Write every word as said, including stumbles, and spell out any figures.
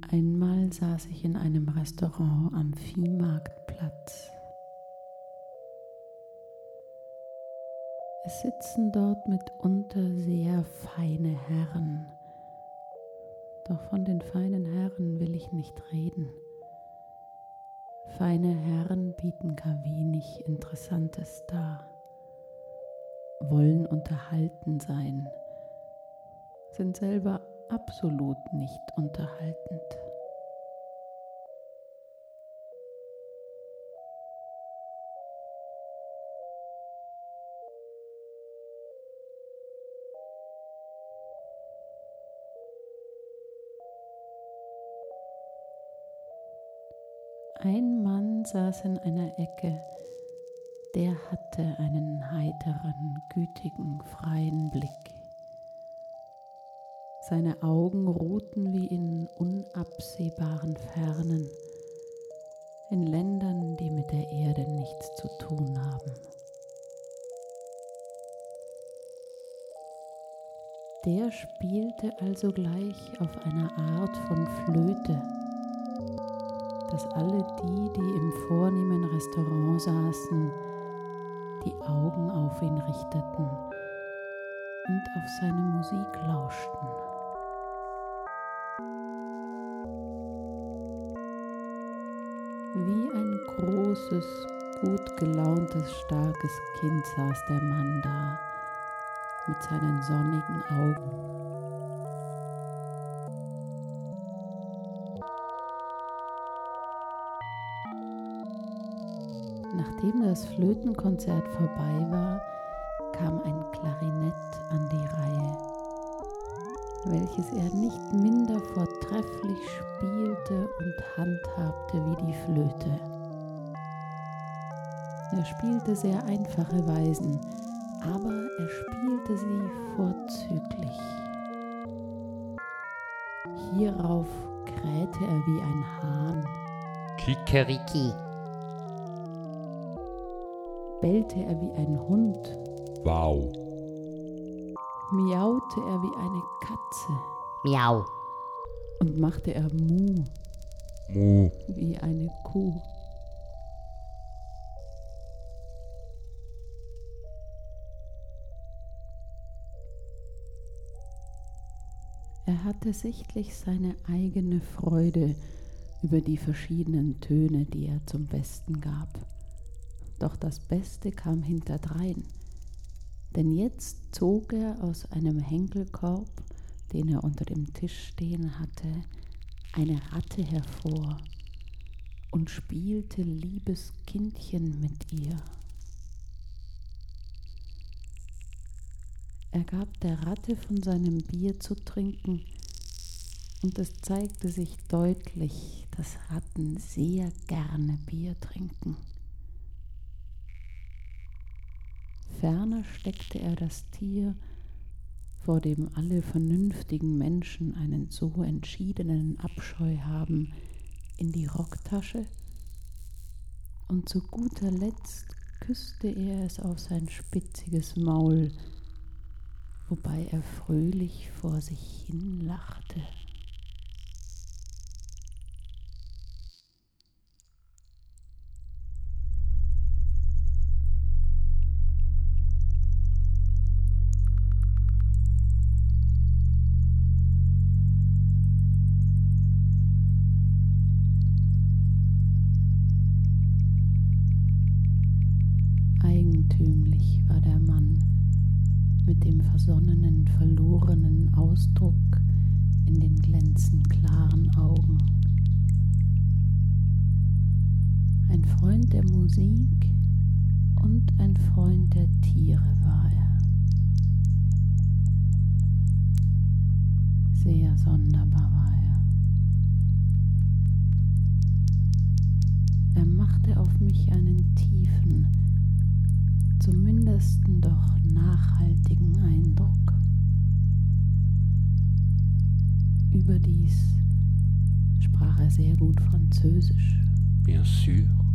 Einmal saß ich in einem Restaurant am Viehmarktplatz. Es sitzen dort mitunter sehr feine Herren, doch von den feinen Herren will ich nicht reden. Feine Herren bieten gar wenig Interessantes dar, wollen unterhalten sein, sind selber absolut nicht unterhaltend. Ein Mann saß in einer Ecke, der hatte einen heiteren, gütigen, freien Blick. Seine Augen ruhten wie in unabsehbaren Fernen, in Ländern, die mit der Erde nichts zu tun haben. Der spielte also gleich auf einer Art von Flöte, dass alle die, die im vornehmen Restaurant saßen, die Augen auf ihn richteten und auf seine Musik lauschten. Wie ein großes, gut gelauntes, starkes Kind saß der Mann da mit seinen sonnigen Augen. Nachdem das Flötenkonzert vorbei war, kam ein Klarinett an die Reihe, welches er nicht minder vortrefflich spielte und handhabte wie die Flöte. Er spielte sehr einfache Weisen, aber er spielte sie vorzüglich. Hierauf krähte er wie ein Hahn. Kikeriki. Bellte er wie ein Hund. Wow. Miaute er wie eine Katze. Miau. Und machte er Mu. Mu. Wie eine Kuh. Er hatte sichtlich seine eigene Freude über die verschiedenen Töne, die er zum Besten gab. Doch das Beste kam hinterdrein, denn jetzt zog er aus einem Henkelkorb, den er unter dem Tisch stehen hatte, eine Ratte hervor und spielte liebes Kindchen mit ihr. Er gab der Ratte von seinem Bier zu trinken, und es zeigte sich deutlich, dass Ratten sehr gerne Bier trinken. Ferner steckte er das Tier, vor dem alle vernünftigen Menschen einen so entschiedenen Abscheu haben, in die Rocktasche, und zu guter Letzt küsste er es auf sein spitziges Maul, wobei er fröhlich vor sich hin lachte. Eigentümlich war der Mann mit dem versonnenen, verlorenen Ausdruck in den glänzend klaren Augen. Ein Freund der Musik und ein Freund der Tiere war er. Sehr sonderbar war er. Er machte auf mich einen tiefen, zumindest doch nachhaltigen Eindruck. Überdies sprach er sehr gut Französisch. Bien sûr.